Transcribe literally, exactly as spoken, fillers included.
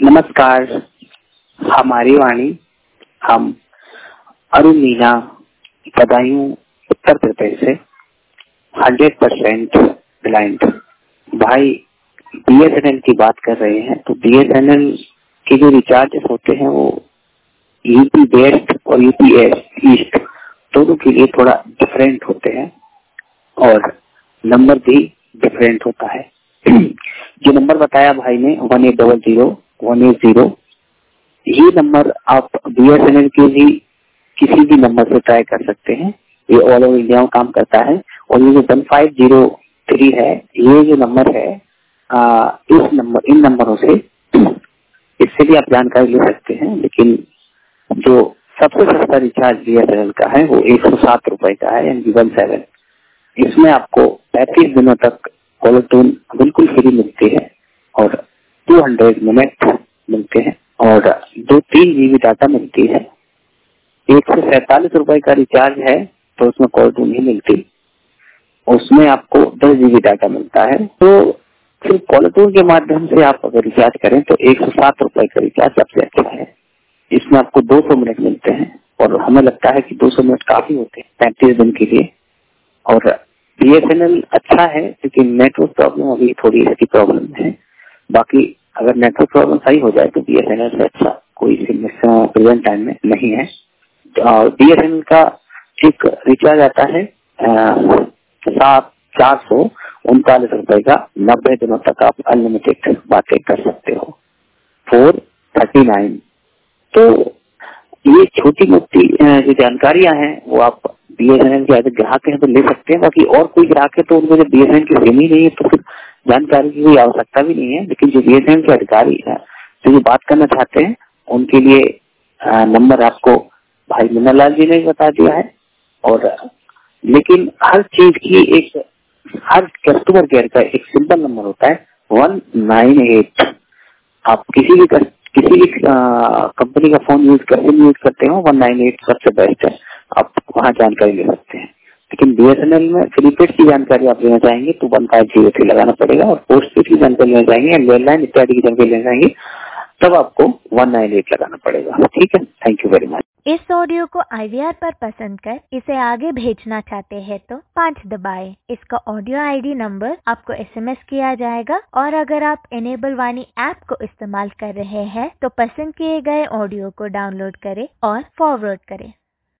नमस्कार, हमारी वाणी। हम अरुण मीना, बदायूं, उत्तर प्रदेश से हंड्रेड परसेंट ब्लाइंड भाई बीएसएनएल की बात कर रहे हैं। तो बीएसएनएल के जो रिचार्जेस होते हैं वो यूपी वेस्ट और यूपी ईस्ट दोनों के लिए थोड़ा डिफरेंट होते हैं और नंबर भी डिफरेंट होता है। जो नंबर बताया भाई ने one eight double zero one eight zero, ये नंबर आप बीएसएनएल के भी किसी भी नंबर से ट्राई कर सकते हैं। ये ऑल ओवर इंडिया में काम करता है। और ये जो वन फाइव जीरो थ्री है, ये जो नंबर है, आ, इस नंबर इन नंबरों से इससे भी आप जानकारी ले सकते हैं। लेकिन जो सबसे सस्ता रिचार्ज बीएसएनएल का है वो एक सौ सात रुपए का है, यानी वन सेवन। इसमें आपको पैंतीस दिनों तक कॉलर ट्यून बिल्कुल फ्री मिलती है और दो सौ मिनट मिलते हैं और दो तीन जीबी डाटा मिलती है। एक सौ सैतालीस रुपए का रिचार्ज है तो उसमें कॉल ट्यून नहीं मिलती, उसमें आपको दस जीबी डाटा मिलता है। तो सिर्फ कॉलर ट्यून के माध्यम से आप अगर रिचार्ज करें तो एक सौ सात रुपए का रिचार्ज सबसे अच्छा है। इसमें आपको दो सौ मिनट मिलते हैं और हमें लगता है कि दो सौ मिनट काफी होते हैं पैंतीस दिन के लिए। और बीएसएनएल अच्छा है, लेकिन नेटवर्क प्रॉब्लम अभी थोड़ी इसकी प्रॉब्लम है। बाकी अगर नेटवर्क प्रॉब्लम सही हो जाए तो बीएसएनएल से अच्छा कोई समस्या प्रेजेंट टाइम में नहीं है। बीएसएनएल का एक रिचार्ज आता है सात चार सौ उनतालीस रुपए का, नब्बे दिनों तक आप अनलिमिटेड बातें कर सकते हो, फोर थर्टी नाइन। तो ये छोटी मोटी जो जानकारियां हैं वो आप बीएसएनएल के ग्राहक हैं तो ले सकते हैं। बाकी और कोई ग्राहक है तो उनको जब बीएसएनएल की सिम ही नहीं है तो फिर जानकारी की कोई आवश्यकता भी नहीं है। लेकिन जो बीएसएनएल के अधिकारी है तो जो बात करना चाहते हैं उनके लिए नंबर आपको भाई मुन्नालाल जी ने बता दिया है। और लेकिन हर चीज की एक हर कस्टमर केयर का एक सिंपल नंबर होता है वन नाइन एट। आप किसी भी किसी भी कंपनी का फोन यूज कर यूज करते हो, वन नाइन एट सबसे बेस्ट है, आप वहाँ जानकारी ले सकते हैं। लेकिन बीएसएनएल में प्रीपेड की जानकारी आप लेना चाहेंगे तो वन फाइव जीरो थ्री लगाना पड़ेगा और पोस्टपेड की जानकारी लेना चाहेंगे, लैंडलाइन इत्यादि की जानकारी लेना चाहेंगे तब आपको वन नाइन एट लगाना पड़ेगा। ठीक है, थैंक यू वेरी मच। इस ऑडियो को आईवीआर पर पसंद कर इसे आगे भेजना चाहते हैं तो पाँच दबाएं। इसका ऑडियो आईडी नंबर आपको एसएमएस किया जाएगा और अगर आप एनेबल वाणी ऐप को इस्तेमाल कर रहे हैं तो पसंद किए गए ऑडियो को डाउनलोड करें और फॉरवर्ड करें।